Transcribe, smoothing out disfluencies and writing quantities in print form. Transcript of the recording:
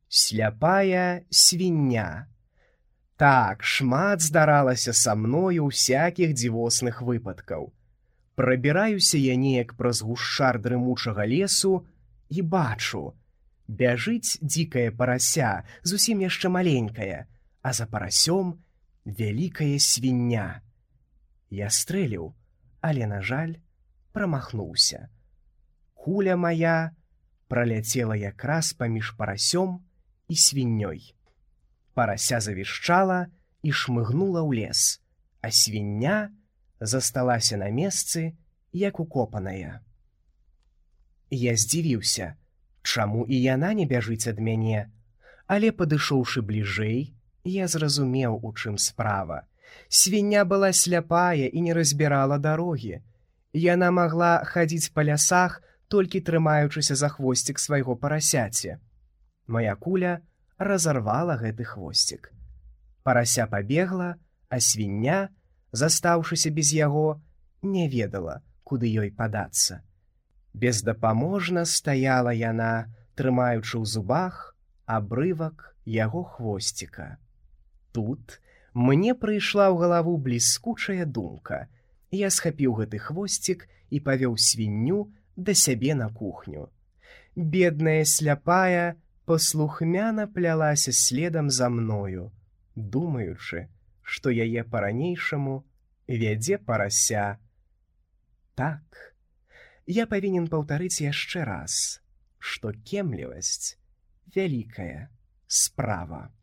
Сляпая свіння. Так, шмат здаралася са мною ўсякіх дзівосных выпадкаў. Прабіраюся я неяк праз гушчар дрымучага лесу і бачу, бяжыць дзікае парася, зусім яшчэ маленькае, а за парасём вялікая свіння. Я стрэліў, але, на жаль, прамахнуўся. Куля мая праляцела якраз паміж парасём і свіннёй. Парася завішчала і шмыгнула ў лес, а свіння засталася на месцы, як укопаная. Я здзівіўся, чаму і яна не бяжыць ад мяне, але, падышоўшы бліжэй, я зразумеў, у чым справа. Свіння была сляпая і не разбірала дарогі. Яна магла хадзіць па лясах, толькі трымаючыся за хвосцік свайго парасяці. Мая куля разарвала гэты хвосцік. Парася пабегла, а свіння, застаўшыся без яго, не ведала, куды ёй падацца. Бездапаможна стаяла яна, трымаючы ў зубах абрывак яго хвосціка. Тут мне прыйшла ў галаву бліскучая думка. Я схапіў гэты хвосцік і павёў свінню да сябе на кухню. Бедная сляпая паслухмяна плялася следам за мною, думаючы, што яе па-ранейшаму вядзе парася. Так, я павінен паўтарыць яшчэ раз, што кемлівасць — вялікая справа.